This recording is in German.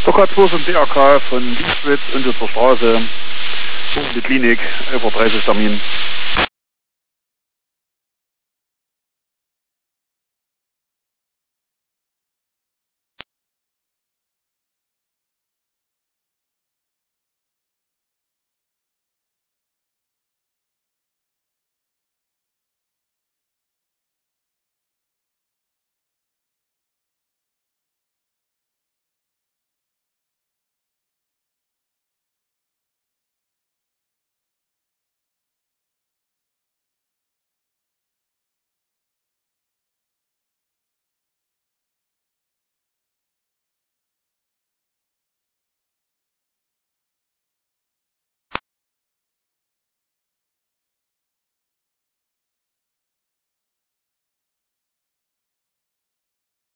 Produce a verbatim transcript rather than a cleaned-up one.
Der K zwei vom D R K von Dienstwitz und zur Straße, um die Klinik, über dreißig Termin.